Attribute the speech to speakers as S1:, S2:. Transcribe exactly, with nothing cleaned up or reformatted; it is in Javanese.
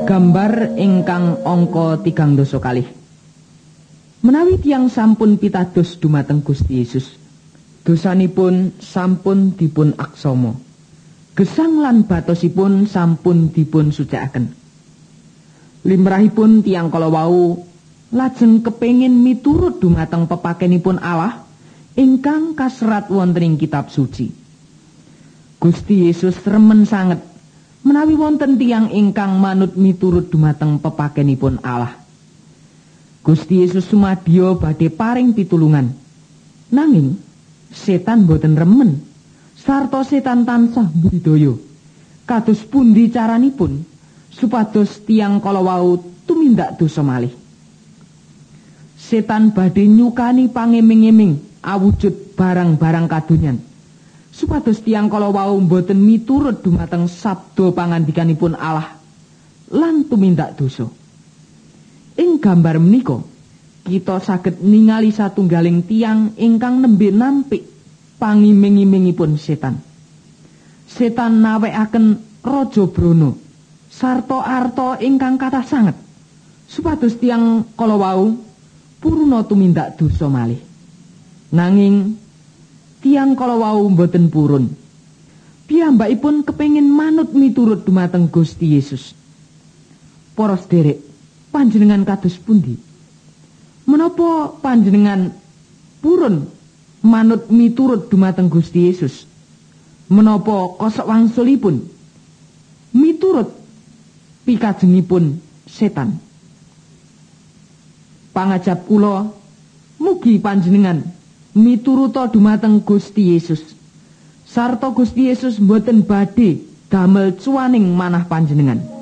S1: Gambar ingkang angka tigang dasa kalih. Menawi tiyang sampun pitados dumateng Gusti Yesus, dosanipun sampun dipun aksama. Gesang lan batosipun sampun dipun sucikaken. Limrahipun tiyang kala wau lajeng kepengin miturut dumateng pepakenipun Allah ingkang kaserat wonten ing kitab suci. Gusti Yesus remen sanget menawi wonten tiyang ingkang manut miturut dumateng pepakenipun Allah. Gusti Yesus sumadyo badhe paring pitulungan. Nanging setan boten remen, sarta setan tansah budidaya. Kados pundi caranipun supados tiyang kala wau tumindak dosa malih? Setan badhe nyukani pangeming-eming awujud barang-barang kadonyan, supados tiyang kala wau boten miturut dumateng sabda pangandikanipun Allah lan tumindak dosa. Ing gambar menika kita saged ningali satunggaling tiyang ingkang nembe nampik pangiming-imingipun setan. Setan nawekaken raja brana sarta arta ingkang kathah sanget supados tiyang kala wau puruna tumindak dosa malih. Nanging tiyang kala wau boten purun. Piyambakipun kepengin manut miturut dumateng Gusti Yesus. Para sedherek, panjenengan kados pundi? Menapa panjenengan purun manut miturut dumateng Gusti Yesus? Menapa kosok wangsulipun miturut pikajengipun setan? Pangajap kula mugi panjenengan mituruta dumateng Gusti Yesus, sarta Gusti Yesus boten badhe damel cuaning manah panjenengan.